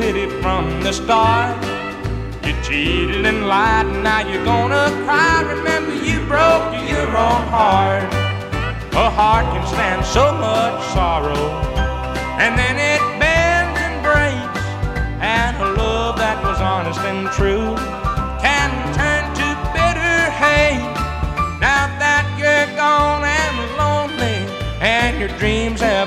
with it from the start. You cheated and lied, and now you're gonna cry. Remember, you broke your own heart. A heart can stand so much sorrow, and then it bends and breaks. And a love that was honest and true can turn to bitter hate. Now that you're gone and lonely, and your dreams have